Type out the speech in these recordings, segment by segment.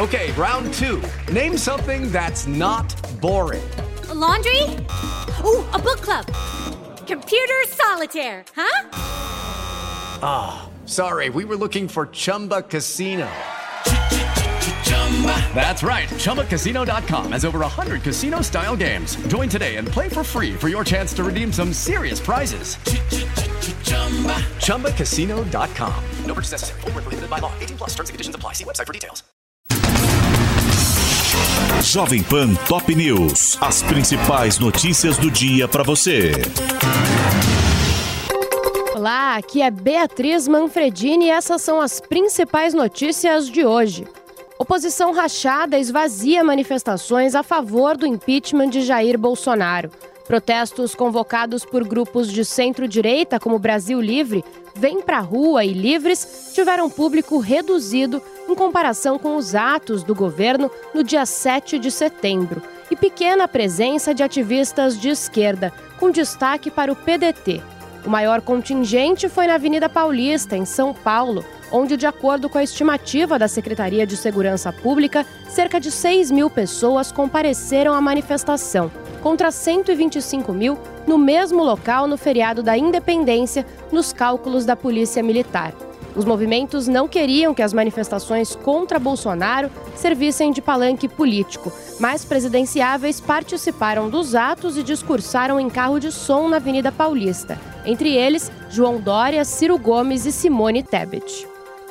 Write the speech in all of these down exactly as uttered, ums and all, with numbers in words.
Okay, round two. Name something that's not boring. A laundry? Ooh, a book club. Computer solitaire, huh? Ah, oh, sorry, we were looking for Chumba Casino. That's right, Chumba Casino dot com has over one hundred casino-style games. Join today and play for free for your chance to redeem some serious prizes. Chumba Casino dot com. No purchase necessary. Void where prohibited by law. eighteen plus terms and conditions apply. See website for details. Jovem Pan Top News. As principais notícias do dia para você. Olá, aqui é Beatriz Manfredini e essas são as principais notícias de hoje. Oposição rachada esvazia manifestações a favor do impeachment de Jair Bolsonaro. Protestos convocados por grupos de centro-direita, como Brasil Livre, Vem Pra Rua e Livres, tiveram público reduzido em comparação com os atos do governo no dia sete de setembro. E pequena presença de ativistas de esquerda, com destaque para o P D T. O maior contingente foi na Avenida Paulista, em São Paulo, onde, de acordo com a estimativa da Secretaria de Segurança Pública, cerca de seis mil pessoas compareceram à manifestação, contra cento e vinte e cinco mil no mesmo local no feriado da Independência, nos cálculos da Polícia Militar. Os movimentos não queriam que as manifestações contra Bolsonaro servissem de palanque político, mas presidenciáveis participaram dos atos e discursaram em carro de som na Avenida Paulista. Entre eles, João Dória, Ciro Gomes e Simone Tebet.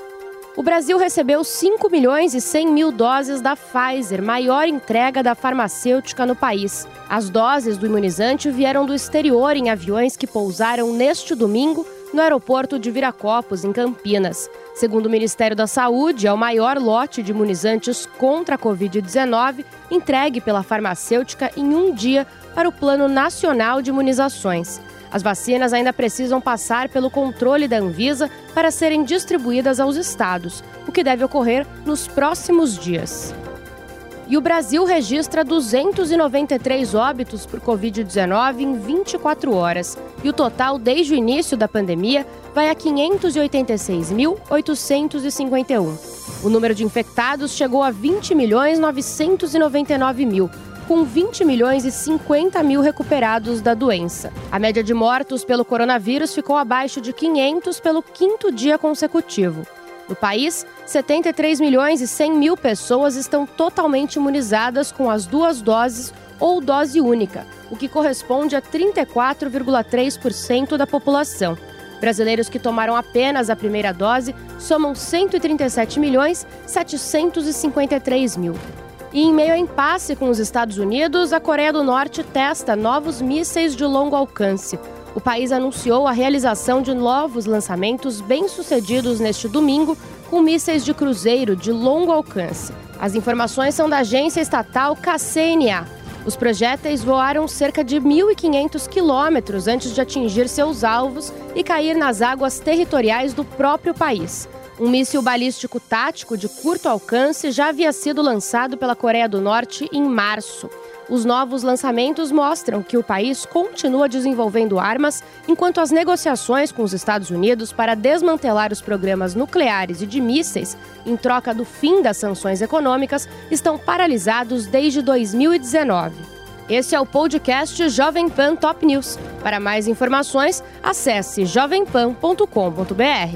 O Brasil recebeu cinco milhões e cem mil doses da Pfizer, maior entrega da farmacêutica no país. As doses do imunizante vieram do exterior em aviões que pousaram neste domingo no aeroporto de Viracopos, em Campinas. Segundo o Ministério da Saúde, é o maior lote de imunizantes contra a covid dezenove entregue pela farmacêutica em um dia para o Plano Nacional de Imunizações. As vacinas ainda precisam passar pelo controle da Anvisa para serem distribuídas aos estados, o que deve ocorrer nos próximos dias. E o Brasil registra duzentos e noventa e três óbitos por covid dezenove em vinte e quatro horas. E o total, desde o início da pandemia, vai a quinhentos e oitenta e seis mil, oitocentos e cinquenta e um. O número de infectados chegou a vinte milhões novecentos e noventa e nove mil, com vinte milhões e cinquenta mil recuperados da doença. A média de mortos pelo coronavírus ficou abaixo de quinhentos pelo quinto dia consecutivo. No país, setenta e três milhões e cem mil pessoas estão totalmente imunizadas com as duas doses ou dose única, o que corresponde a trinta e quatro vírgula três por cento da população. Brasileiros que tomaram apenas a primeira dose somam cento e trinta e sete milhões setecentos e cinquenta e três mil. E em meio a impasse com os Estados Unidos, a Coreia do Norte testa novos mísseis de longo alcance. O país anunciou a realização de novos lançamentos bem-sucedidos neste domingo, com mísseis de cruzeiro de longo alcance. As informações são da agência estatal K C N A. Os projéteis voaram cerca de mil e quinhentos quilômetros antes de atingir seus alvos e cair nas águas territoriais do próprio país. Um míssil balístico tático de curto alcance já havia sido lançado pela Coreia do Norte em março. Os novos lançamentos mostram que o país continua desenvolvendo armas, enquanto as negociações com os Estados Unidos para desmantelar os programas nucleares e de mísseis, em troca do fim das sanções econômicas, estão paralisados desde dois mil e dezenove. Esse é o podcast Jovem Pan Top News. Para mais informações, acesse jovem pan ponto com ponto b r.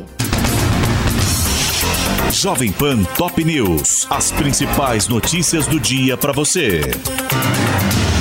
Jovem Pan Top News. As principais notícias do dia para você.